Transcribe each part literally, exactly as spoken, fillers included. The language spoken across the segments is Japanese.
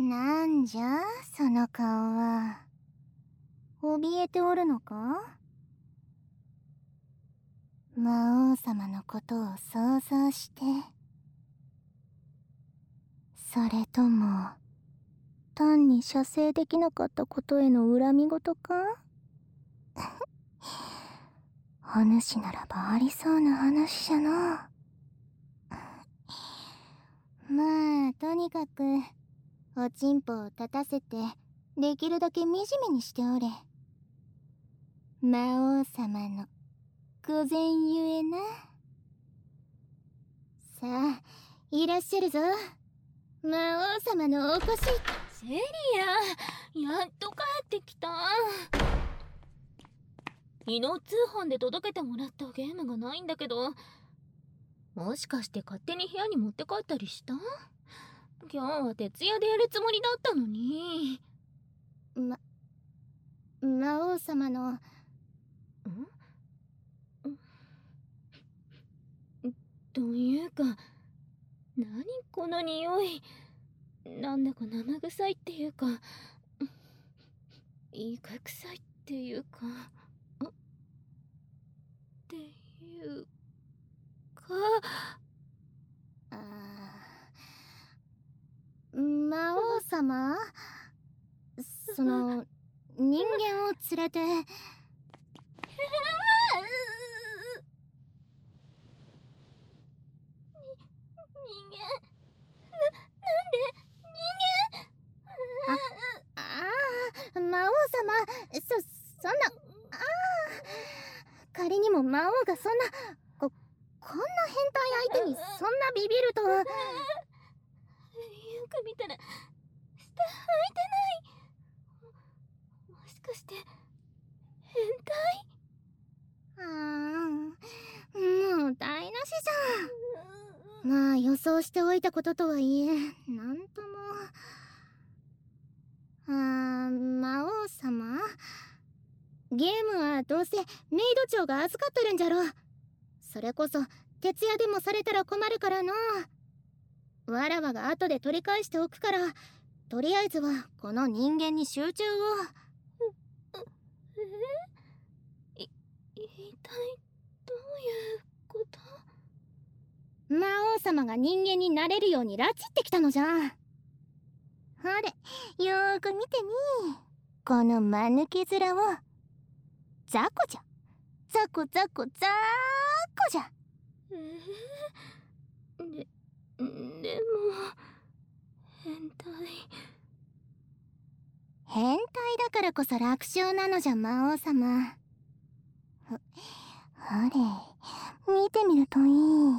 なんじゃその顔は。怯えておるのか？魔王様のことを想像して。それとも単に射精できなかったことへの恨み事か？お主ならばありそうな話じゃな。まあとにかくおちんぽを立たせてできるだけ惨めにしておれ。魔王様の御前ゆえな。さあいらっしゃるぞ、魔王様のお越し。 セリア、やっと帰ってきた。昨日通販で届けてもらったゲームがないんだけど、もしかして勝手に部屋に持って帰ったりした？今日は徹夜でやるつもりだったのに。 ま、魔王様のんというか、何この匂い。なんだか生臭いっていうか、イカ臭いっていうか、っていうか。 あー、魔王様、その人間を連れて。 人間？な、なんで人間？ あ、ああ、魔王様、そ、そんな、ああ、仮にも魔王がそんな、こ、こんな変態相手にそんなビビるとは。よく見たら、下履いてない。もしかして、変態？ ああ、もう台無しじゃん。まあ予想しておいたこととはいえ、なんとも。あー、魔王様、ゲームはどうせメイド長が預かっとるんじゃろ。それこそ徹夜でもされたら困るからの。わらわが後で取り返しておくから、とりあえずはこの人間に集中を。 え？い、一体どういうこと？ 魔王様が人間になれるように拉致ってきたのじゃ。ほれ、よーく見てみ。この間抜け面を。ザコじゃ。ザコザコザーコじゃ。 えー、で、でも、変態。 変態だからこそ楽勝なのじゃ、魔王様。ほ、ほれ、見てみるといい。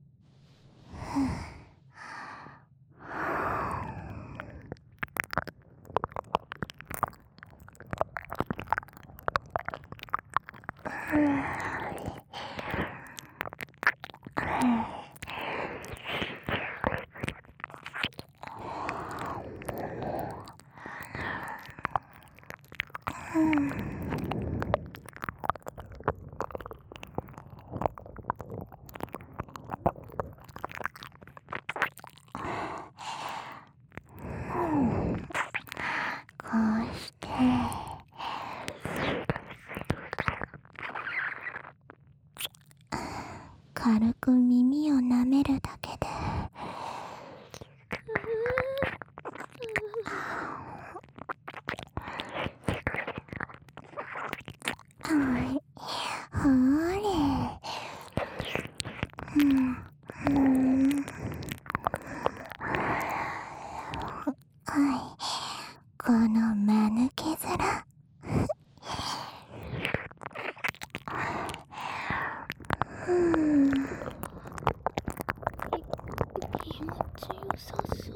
こうして軽く耳を舐めるだけで。ほれ、うん、うん、はい、この間抜け面。うん、 気持ちよさそう。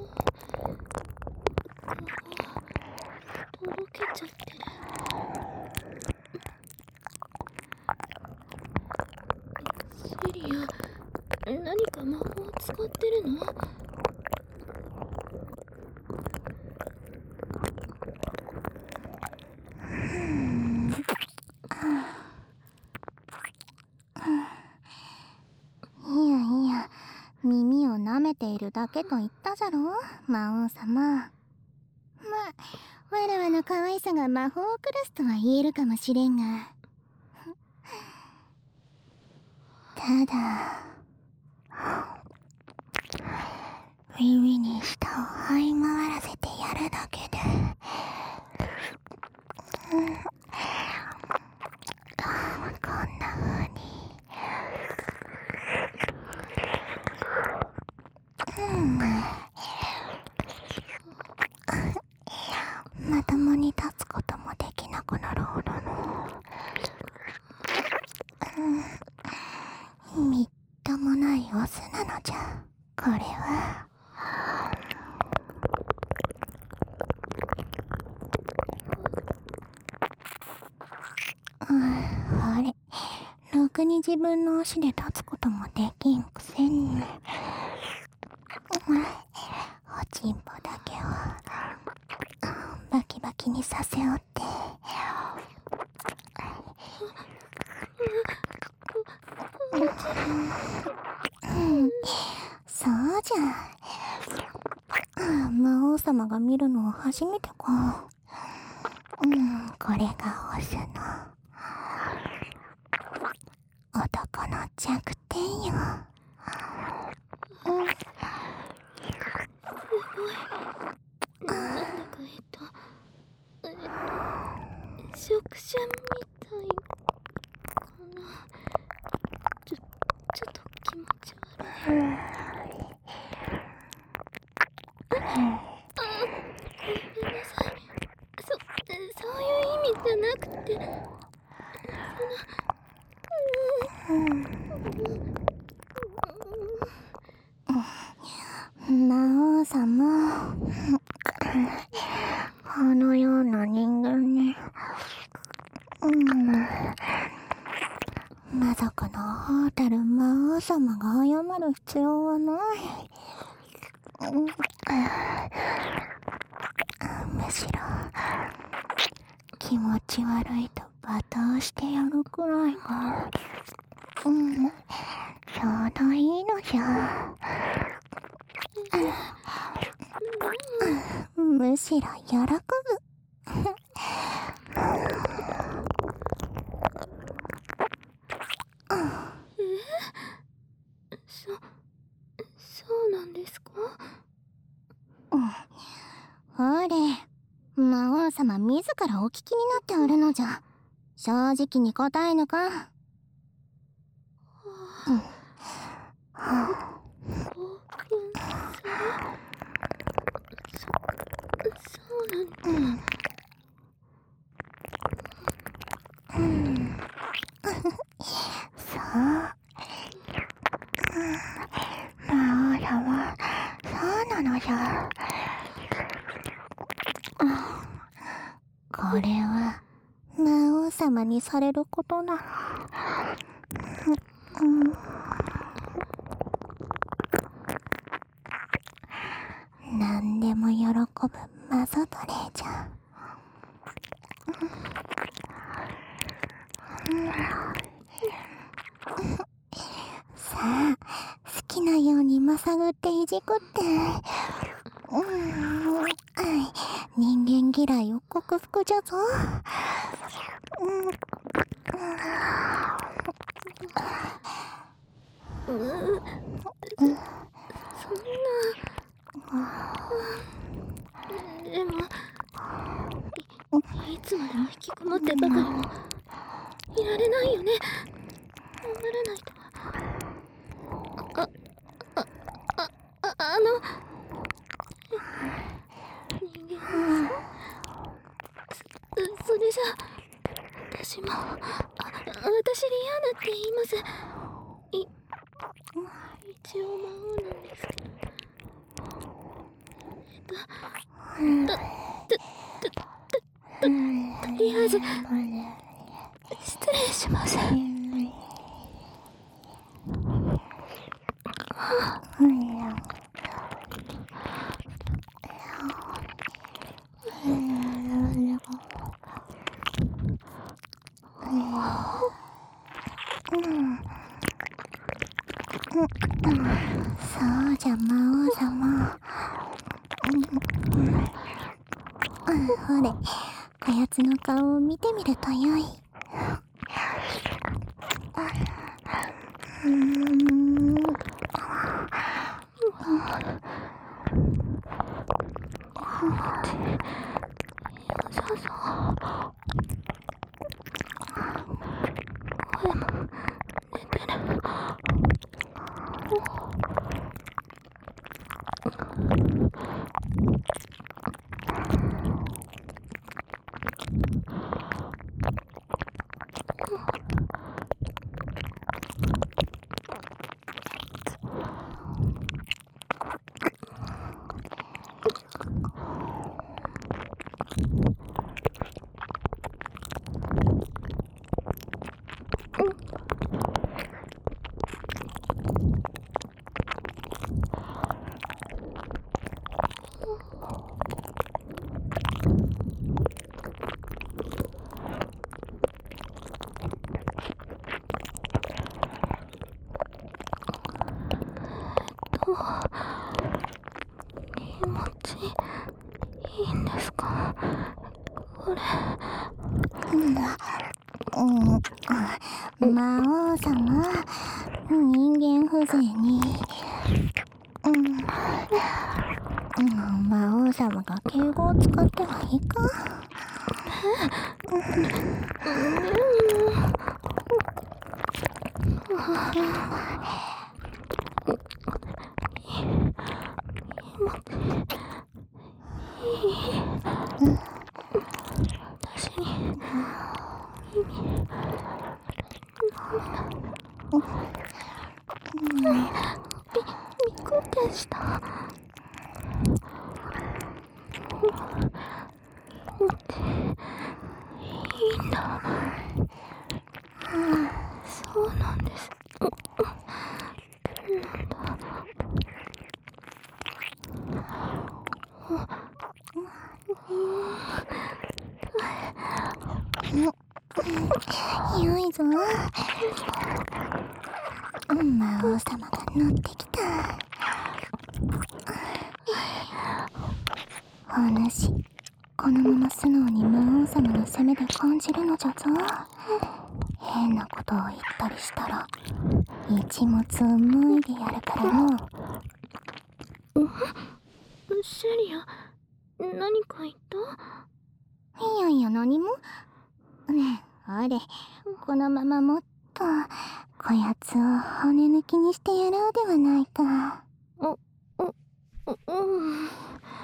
とろけちゃってる。セリア、何か魔法を使ってるの？ いやいや、耳を舐めているだけと言ったじゃろ、魔王様。 ま、わらわの可愛さが魔法クラスとは言えるかもしれんが、ただ耳に舌を這い回らせてやるだけで、うん、こんな風に、うん、まともに立つこともできなくなるほどの、うん、みっともないオスなのじゃ、これは。うん、あれ、ろくに自分の足で立つこともできんくせに、うん、おちんぽだけはバキバキにさせおって、うん、そうじゃ、魔王様が見るのは初めてか。うん、これがオスの男の弱点よ。うん、 なんだかえっとえっと触手みたいかな。ちょちょっと気持ち悪い。ああ、ごめんなさい。そそういう意味じゃなくて、その、 うん、魔王様、このような人間に、うん、魔族の王たる魔王様が謝る必要はない。うん、むしろ気持ち悪いと罵倒してやるくらいが、うん、ちょうどいいのじゃ。むしろ喜ぶ。 え、そ、そうなんですか？ うん、ほれ、魔王様自らお聞きになっておるのじゃ。正直に答えぬか。うん、 興奮する？そ、そうなんだ。 うん、うん、そう。魔王様、そうなのじゃ。これは魔王様にされることなら、うん、何でも喜ぶマゾトレーじゃ。うん、さあ、好きなようにまさぐっていじくって、うん、人間嫌いを克服じゃぞ。うん、 うん、そんな、でもい、いつまでも引きこもってばかりもいられないよね。頑張らないと。あ、あ、あ、あ、あの人間そ、それじゃ私も、あ、私リアーナって言います。い、一応魔王なんですけど。えっと、と、と、と、と、とりあえず失礼します。 そうじゃ魔王様。 ほれ、こやつの顔を見てみるとよい。うーん。 そうそう。声も寝てる。気持ちいいんですか、これ。 うん、うん、魔王様、人間風情に、うん、うん、魔王様が敬語を使ってはいいか。 私にび、びっくりした。いいんだ。そうなんです。なんだ。 よいぞ。魔王様が乗ってきた。お主、このまま素直に魔王様の攻めで感じるのじゃぞ。変なことを言ったりしたら一物を脱いでやるからの。 シェリア、何か言った？ いやいや、何も。ねえ、あれ、このままもっとこやつを骨抜きにしてやろうではないか。 お、お、お、うん。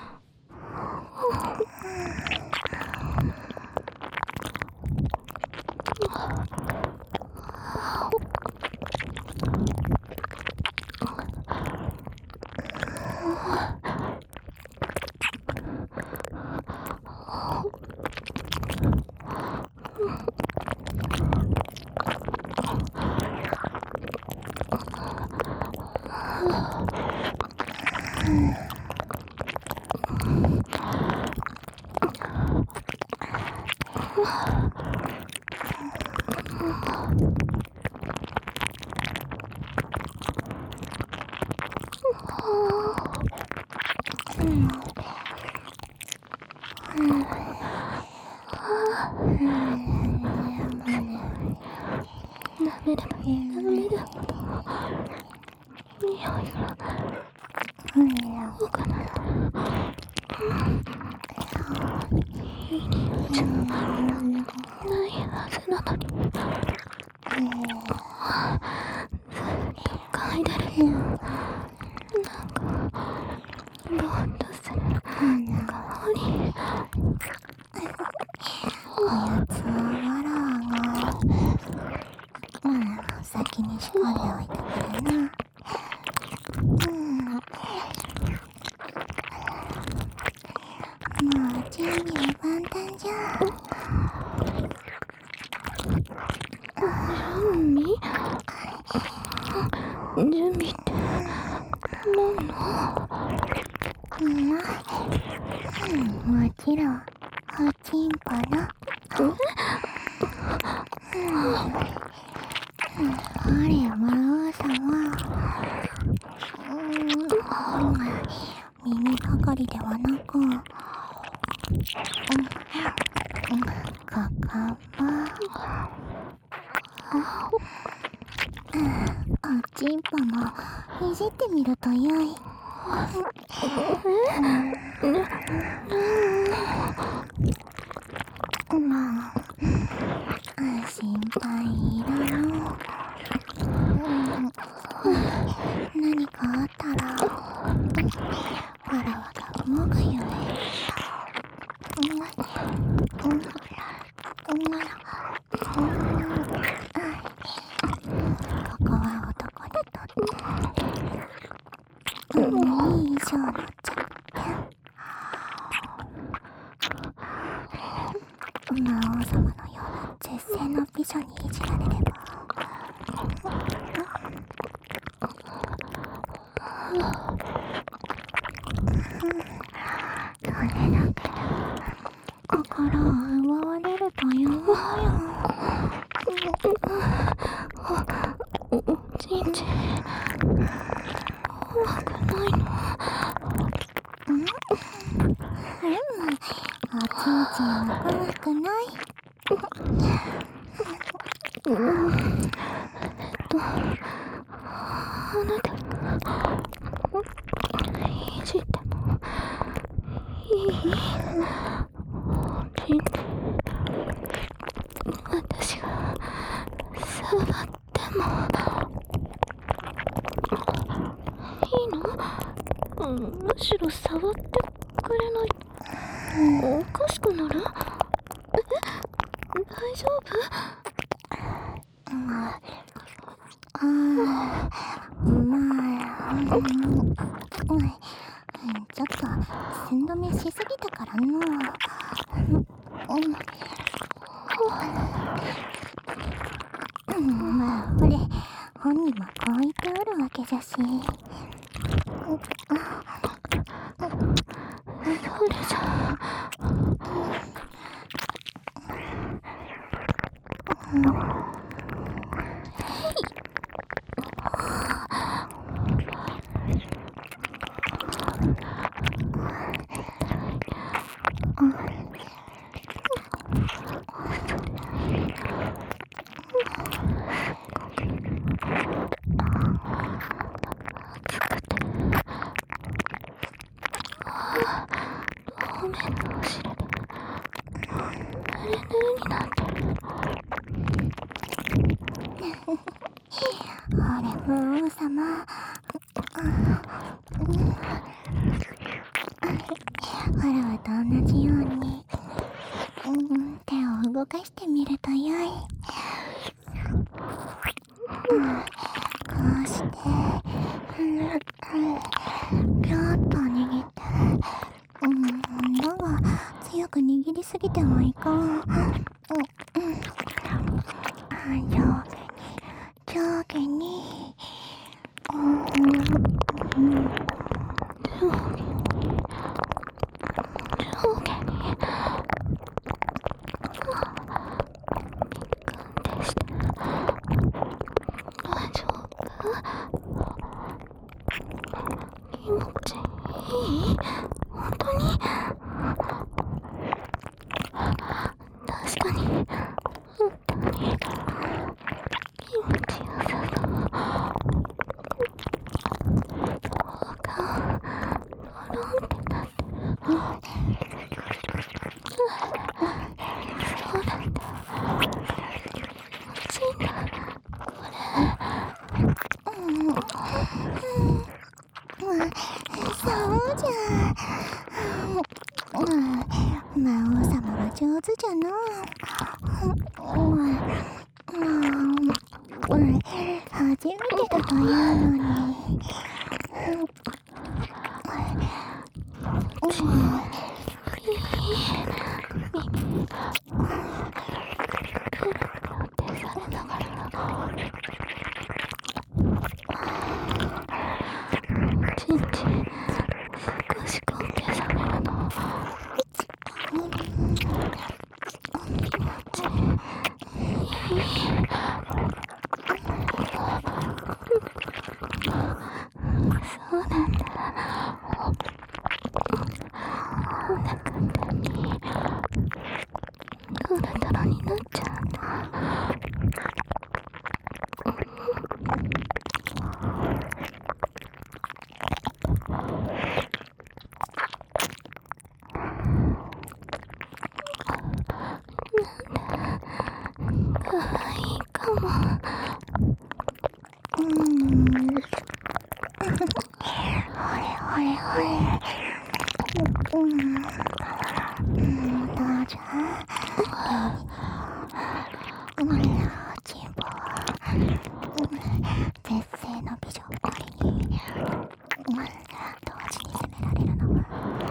ダメだ、ダメだ。匂いが多くなった。いい匂いじゃないはずなのに。嗅いでる。なんかぼーっとする香り。 こやつはわらが、うん、先に仕込んでおいてくれな。うん、もう準備は万端じゃ。 準備？準備って何の？ うん、うん、もちろんおちんぽの。あれ、魔王様。うん、耳ばかりではなく、 いじってみるとよい。まあ、心配いらぬ。何かあったらわらわが動くよね。ここは男にとっていい衣装の弱点。魔王様のような絶世の美女にいじられればそれだけで心を奪われるというものよ。ちんちん怖くないの？うんおちんちんは怖くない。うんえっとあなたいじってもいい？ちんちん私が触ってもいいの？うん、むしろ触ってくれないと、うん、おかしくなる？え？大丈夫？うん、ああ、まあ、うん、ちょっと寸止めしすぎたからな。うん、まあ、ほれ、本人もこう言っておるわけじゃし。それじゃうん動かしてみるとよい。うん、こうして、うん、ぴょーっと握って、うん、だが強く握りすぎてもいかん。うん、うん、上下に上下に、うん、うん、上下に上下に。気持ちいい？本当に？確かに本当に気持ちよさそう。顔がドロンってなってる。そうだった。欲しいんだこれ。うんそうじゃ。うん、魔王様は上手じゃな。うん、うん、初めてだというのに。うん、手されながらちんちん少し関係されるの。気持ちいい。そうなんだ。こんな簡単にドロドロになっちゃうんだ。 ほれほれ。うん。うん、どうじゃ。うん、チンポ。絶世の美女俺に、うん、同時に責められるのは、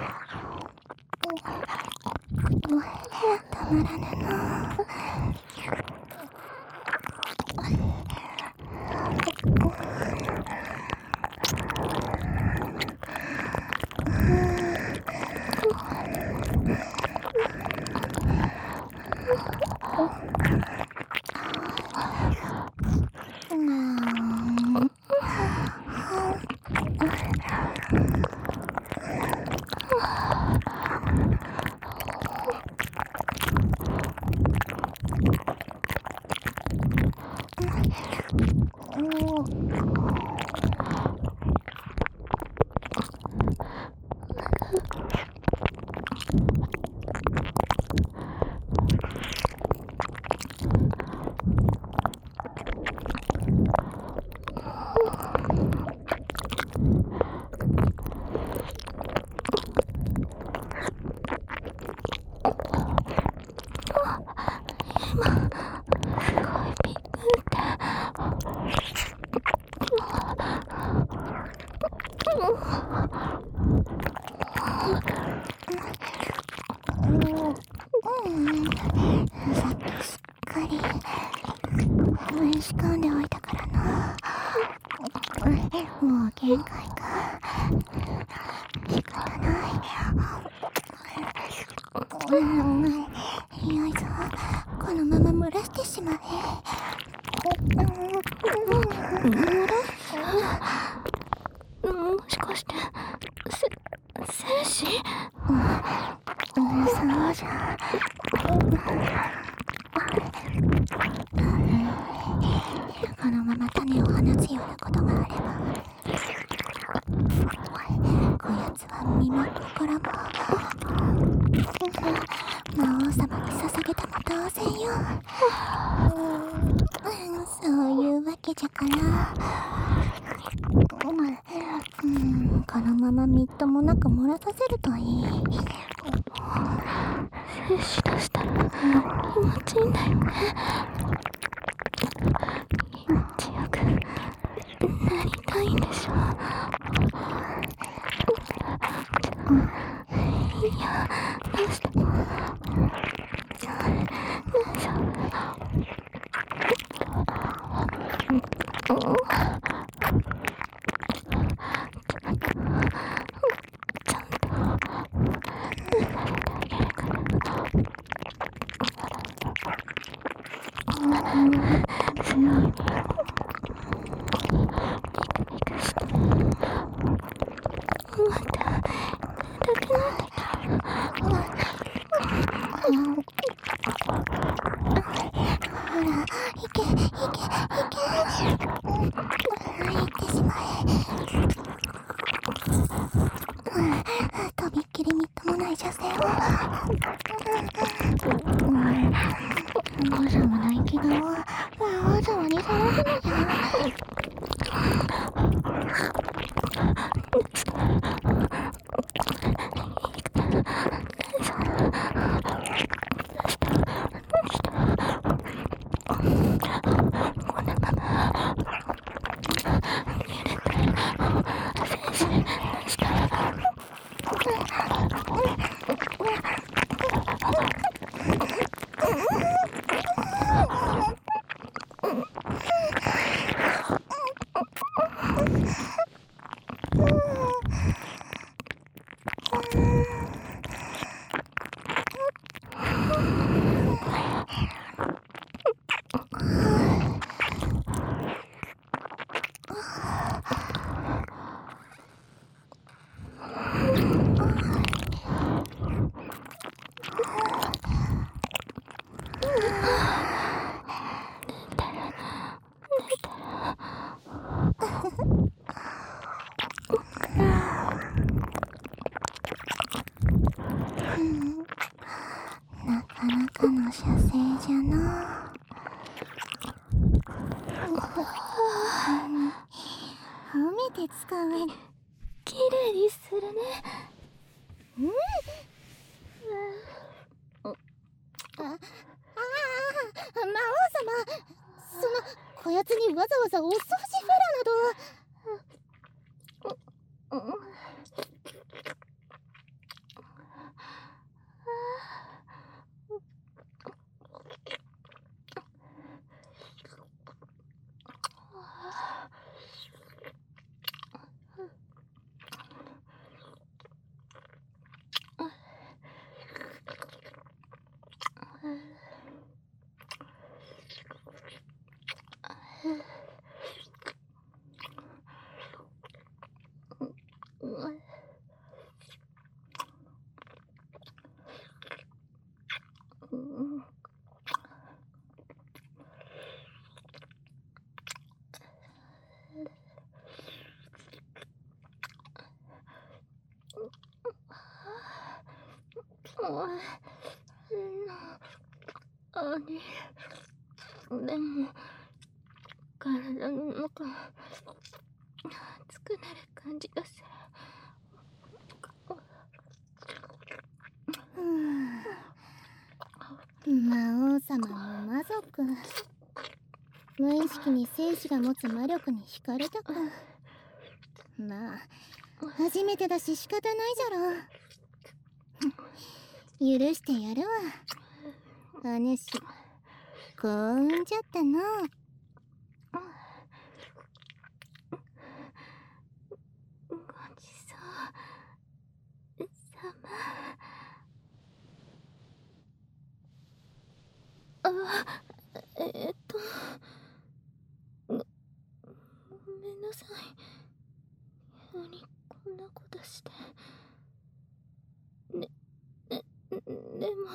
うん、たまらぬの。仕込んでおいたからな。もう限界か。仕方ない。うん、よいぞ。このまま蒸らしてしまえ。蒸らす？もしかして、せ、精子？うん、そうじゃ。このまま種を放つようなことがあれば、こやつは身も心も魔王様に捧げたも当然よ。そういうわけじゃから、うん、このままみっともなく漏らさせるといい。精子出したら気持ちいいんだよね。気持ちよくなりたいんでしょ。いや、どうしても大丈夫。ちゃんと生まれてあげるから。すごいね。ビクビクして。また痛くなってきた。ほら、いけ、いけ、いけ。行ってしまえ。とびっきりみっともない女性を。魔女の生き顔はわざわにさらすのじゃ。このままゆるく精子出したらなきれいにするね。 うん。あ、ああ、魔王様、そのこやつにわざわざお掃除フェラなど。あれでも体の中熱くなる感じがする。魔王様も魔族。無意識に生死が持つ魔力に惹かれたか。まあ初めてだし仕方ないじゃろう。許してやるわ。お主幸運じゃったの。ごちそうさま。あ、えっとご、ごめんなさい。急にこんなことして。ね、ね、でも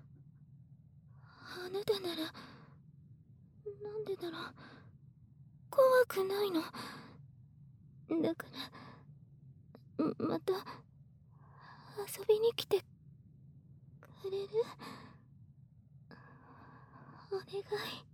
あなたならなんでだろう。怖くないの。だからまた遊びに来てくれる？お願い。